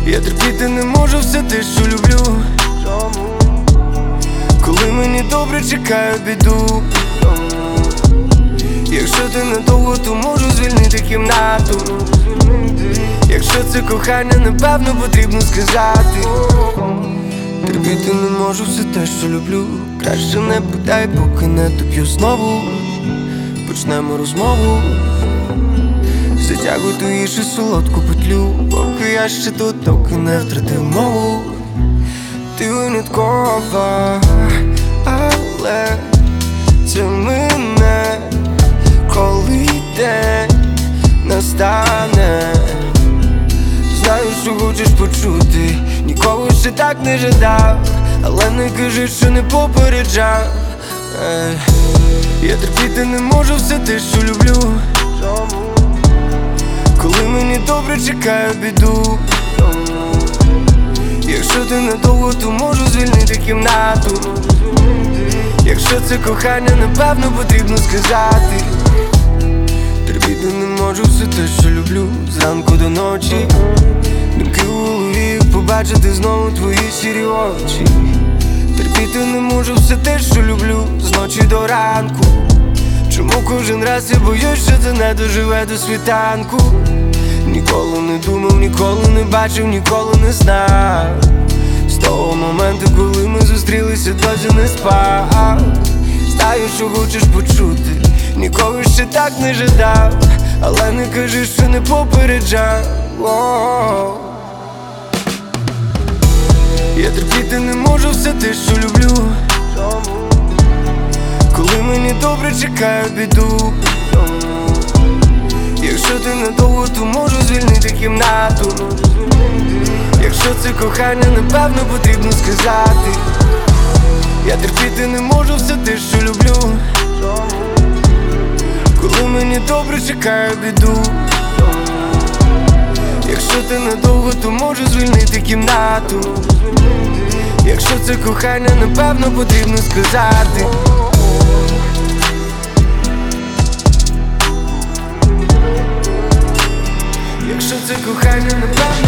Я терпіти не можу все те, що люблю. Коли мені добре, чекаю біду. Якщо ти недовго, то можу звільнити кімнату. Якщо це кохання, напевно потрібно сказати. Терпіти не можу все те, що люблю. Краще не питай, поки не доп'ю знову. Почнемо розмову. Затягуй ту їжу солодку петлю, поки я ще тут, доки не втратив мову. Ти виняткова, але це мене, коли день настане. Знаю, що хочеш почути, ніколи ще так не жадав, але не кажи, що не попереджав. Я терпіти не можу все те, що люблю. Коли мені добре, чекаю біду. Якщо ти недовго, то можу звільнити кімнату. Якщо це кохання, напевно потрібно сказати. Терпіти не можу все те, що люблю. Зранку до ночі думки у голові, побачити знову твої сірі очі. Терпіти не можу все те, що люблю, з ночі до ранку. Чому кожен раз я боюсь, що це не доживе до світанку? Ніколи не думав, ніколи не бачив, ніколи не знав. З того моменту, коли ми зустрілися, досі не спав. Знаю, що хочеш почути, ніколи ще так не жадав, але не кажи, що не попереджав. Я терпіти не можу все те, що люблю. Коли мені добре, чекаю біду. Якщо ти недовго, то можу звільнити кімнату. Якщо це кохання, напевно потрібно сказати. Я терпіти не можу все те, що люблю. Коли мені добре, чекаю біду. Якщо ти недовго, то можу звільнити кімнату. Якщо це кохання, напевно потрібно сказати. Якщо це кохання, напевно